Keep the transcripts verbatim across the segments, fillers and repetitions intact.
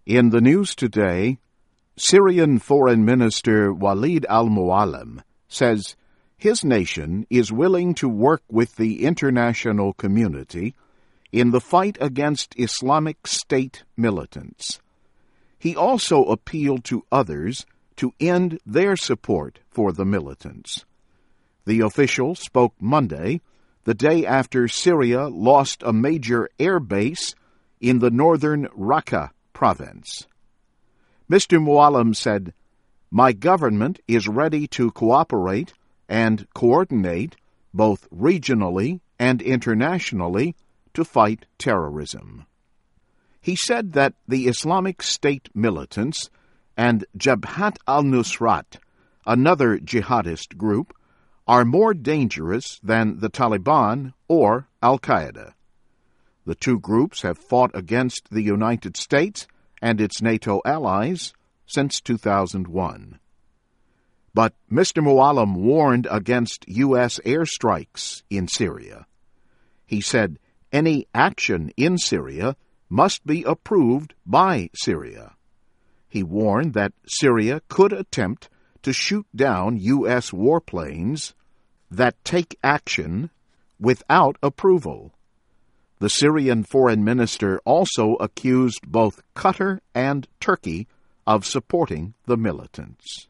In the news today, Syrian Foreign Minister Walid al-Muallim says his nation is willing to work with the international community in the fight against Islamic State militants. He also appealed to others to end their support for the militants. The official spoke Monday, the day after Syria lost a major air base in the northern Raqqa province. Mister Muallim said, "My government is ready to cooperate and coordinate both regionally and internationally to fight terrorism." He said that the Islamic State militants and Jabhat al-Nusrat, another jihadist group, are more dangerous than the Taliban or Al-Qaeda. The two groups have fought against the United States and its NATO allies since two thousand one. But Mister Muallim warned against U S airstrikes in Syria. He said any action in Syria must be approved by Syria. He warned that Syria could attempt to shoot down U S warplanes that take action without approval. The Syrian foreign minister also accused both Qatar and Turkey of supporting the militants.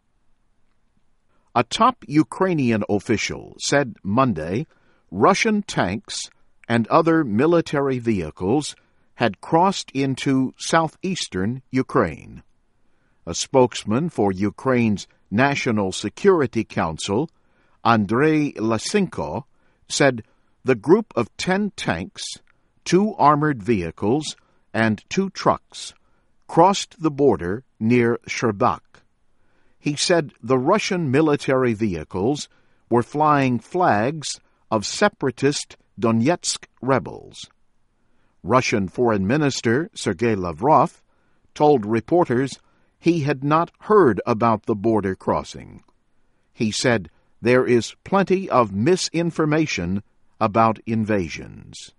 A top Ukrainian official said Monday Russian tanks and other military vehicles had crossed into southeastern Ukraine. A spokesman for Ukraine's National Security Council, Andrei Lysenko, said the group of ten tanks, two armored vehicles, and two trucks crossed the border near Sherbak. He said the Russian military vehicles were flying flags of separatist Donetsk rebels. Russian Foreign Minister Sergei Lavrov told reporters he had not heard about the border crossing. He said there is plenty of misinformation about invasions.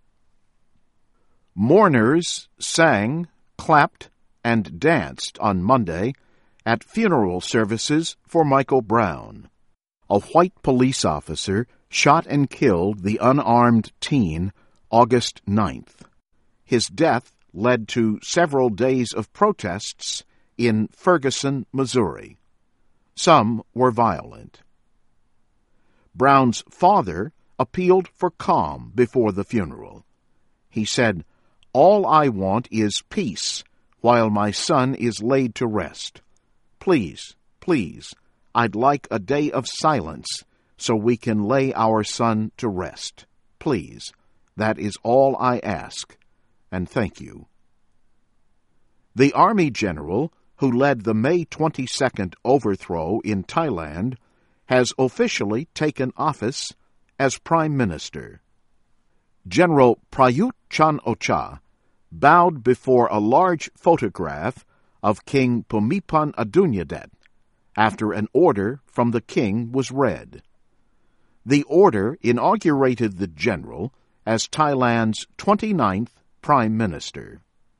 Mourners sang, clapped, and danced on Monday at funeral services for Michael Brown. A white police officer shot and killed the unarmed teen August ninth. His death led to several days of protests in Ferguson, Missouri. Some were violent. Brown's father appealed for calm before the funeral. He said, "All I want is peace while my son is laid to rest. Please, please, I'd like a day of silence so we can lay our son to rest. Please, that is all I ask, and thank you." The Army general who led the May twenty-second overthrow in Thailand has officially taken office as Prime Minister. General Prayut Chan-o-cha bowed before a large photograph of King Bhumibol Adulyadej after an order from the king was read. The order inaugurated the general as Thailand's twenty-ninth Prime Minister.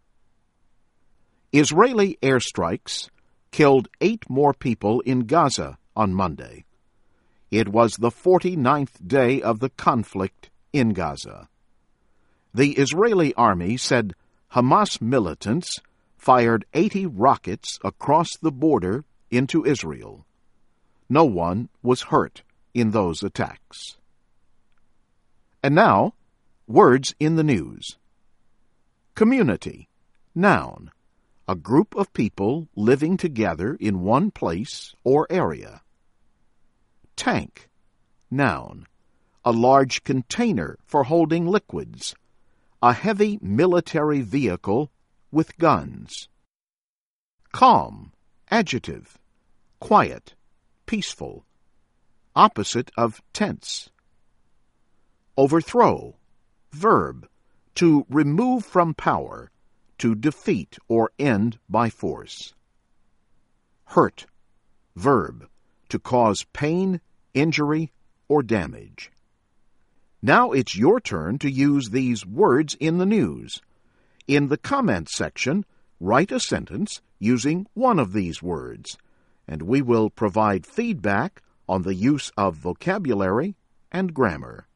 Israeli airstrikes killed eight more people in Gaza on Monday. It was the forty-ninth day of the conflict in Gaza. The Israeli army said Hamas militants fired eighty rockets across the border into Israel. No one was hurt in those attacks. And now, words in the news. Community, noun, a group of people living together in one place or area. Tank, noun, a large container for holding liquids, a heavy military vehicle with guns. Calm, adjective, quiet, peaceful, opposite of tense. Overthrow, verb, to remove from power, to defeat or end by force. Hurt, verb, to cause pain, injury, or damage. Now it's your turn to use these words in the news. In the comments section, write a sentence using one of these words, and we will provide feedback on the use of vocabulary and grammar.